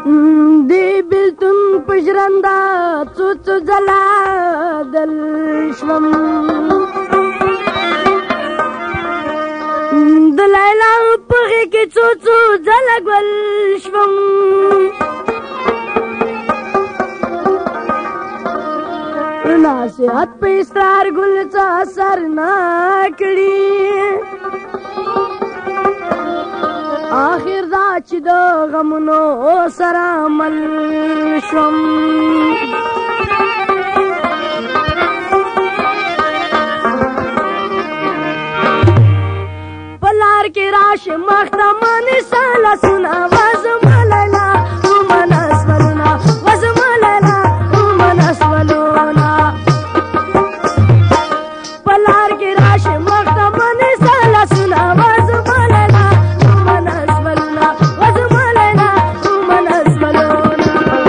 دی بیلتون په ژرنده څو څو ځله دل شوم د لیلا په غېږ کې څو څو ځله ګل شوم نصیحت په اصرار ګل څه اثر نه کړي آخر دا چې د غمونو سره مل شوم په لار کې راشه مخته منیسه لاسونه وزما لیلا ومنه سولونه وزما لیلا ومنه سولونه په لار کې راشه مخته منیسه لاسونه وزما لیلا ومنه سولونه وزما لیلا ومنه سولونه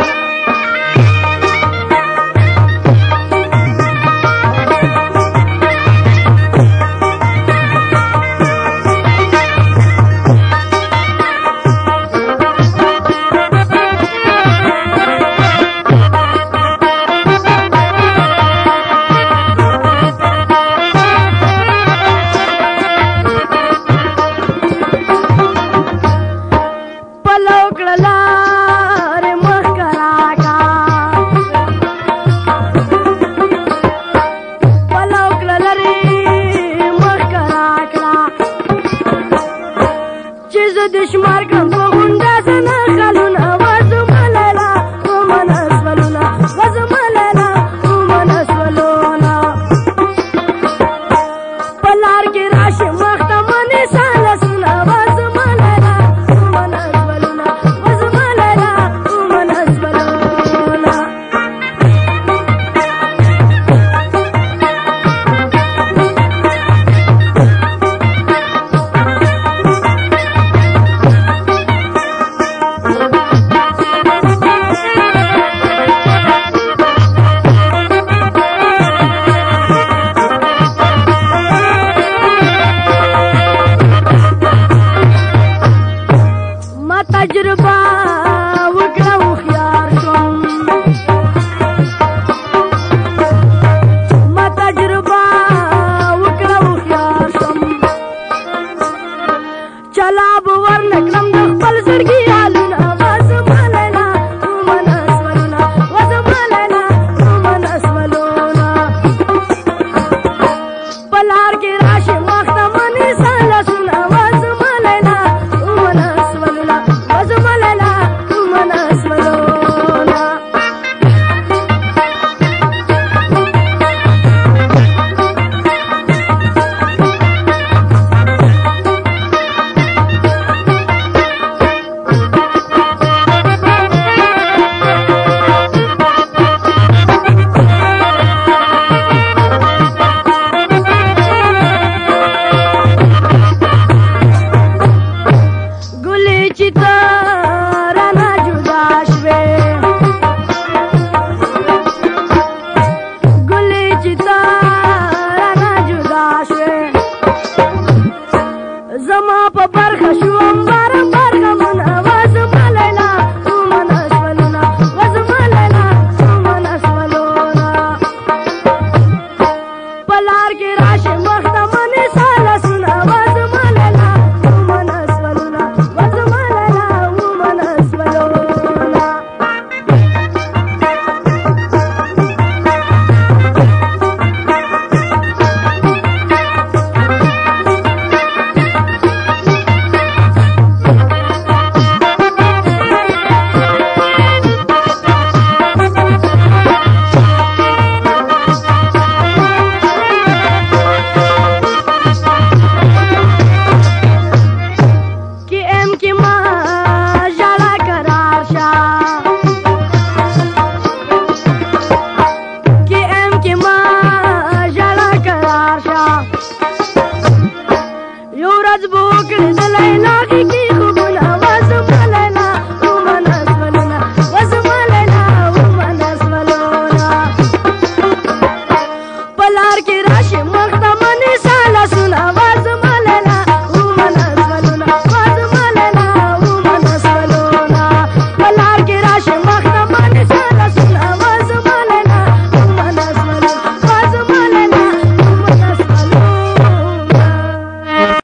دشمار کم په غونډه زنه خالونه وزما لیلا ومنه سولونه وزما لیلا ومنه سولونه په لار کې راشه مخته منیسه لاسونه وزما لیلا ومنه سولونه وزما لیلا ومنه سولونه تجربه وکړه